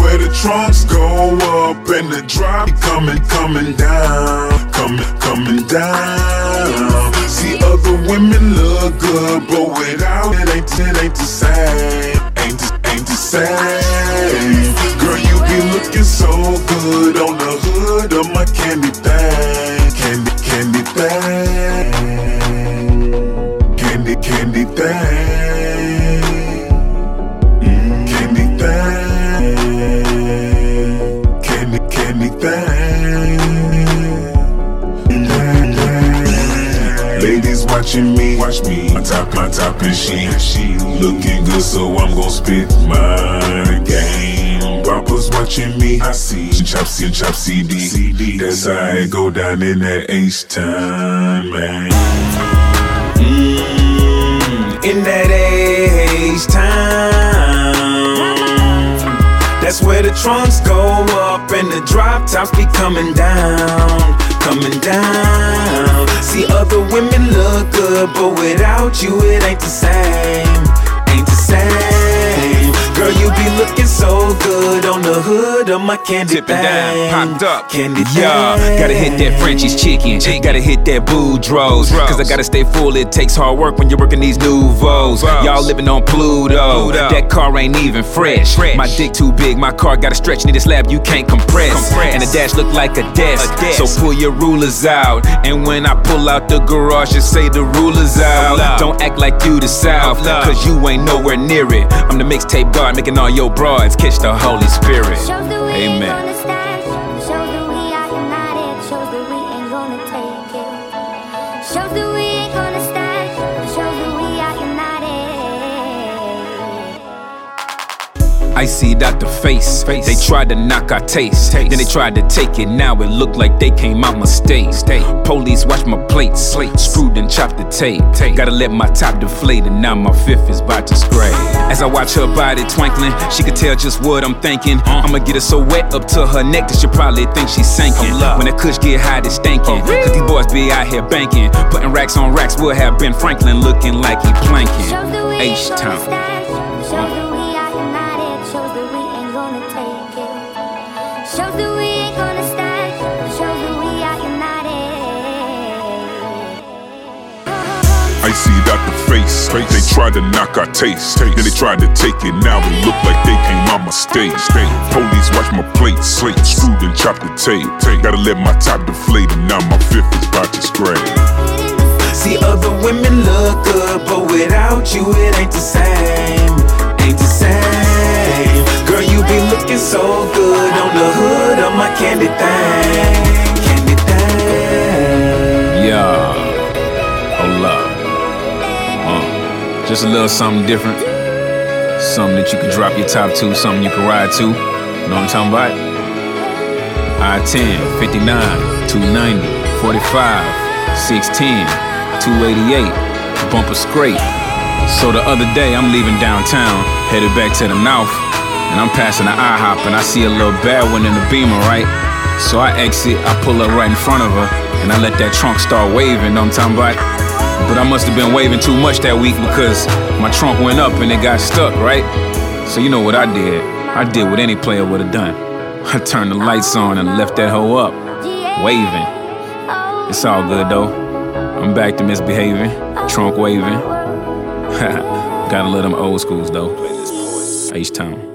where the trunks go up and the drop coming down, coming down. See other women look good, but without it ain't the same, ain't the same. Girl, you be looking so good on the hood of my candy thing, candy thing, candy thing, candy thing. Ladies watching me, watch me on top and she looking good, so I'm gon' spit my game. Papa's watching me, I see chop CD. That's how it go down in that H-Time, man. In that H-Time, that's where the trunks go up and the drop tops be coming down, coming down. See other women look good, but without you it ain't the same, ain't the same. Girl, you be looking so good on the hood of my candy Tipping thing. down, popped up. Candy Yeah, thing. gotta hit that Frenchie's chicken. Gotta hit that Boudreaux. Cause I gotta stay full, it takes hard work when you're working these nouveaux. Y'all living on Pluto. That car ain't even fresh. My dick too big, my car gotta stretch. Need a slab you can't compress. And the dash look like a desk. So pull your rulers out. And when I pull out the garage, just say the rulers out. Don't act like you the South, cause you ain't nowhere near it. I'm the mixtape god, making all your broads catch the Holy Spirit. Amen. I see it out the face. They tried to knock our taste. Then they tried to take it. Now it look like they came out my state. Police watch my plates. Screwed and chopped the tape. Gotta let my top deflate, and now my fifth is about to spray. As I watch her body twinkling, she could tell just what I'm thinking. I'ma get her so wet up to her neck that she probably think she's sinking. When that kush get high, they stinking. Cause these boys be out here banking. Putting racks on racks will have Ben Franklin looking like he planking. H-Town. I see it out the face. They tried to knock our taste. Then they tried to take it. Now it look like they came out my state. Police watch my plates. Screwed and chopped the tape. Gotta let my top deflate, and now my fifth is about to spray. See other women look good, but without you it ain't the same, ain't the same. Girl, you be looking so good on the hood of my candy thing, candy thing. Yeah, hold up. Just a little something different. Something that you can drop your top to, something you can ride to. Know what I'm talking about? I-10, 59, 290, 45, 610, 288, bumper scrape. So the other day I'm leaving downtown, headed back to the north, and I'm passing the IHOP and I see a little bad one in the Beamer, right? So I exit, I pull up right in front of her, and I let that trunk start waving, know what I'm talking about? But I must have been waving too much that week because my trunk went up and it got stuck, right? So you know what I did? I did what any player would have done. I turned the lights on and left that hoe up, waving. It's all good though. I'm back to misbehaving, trunk waving. Gotta love them old schools though. H-Town.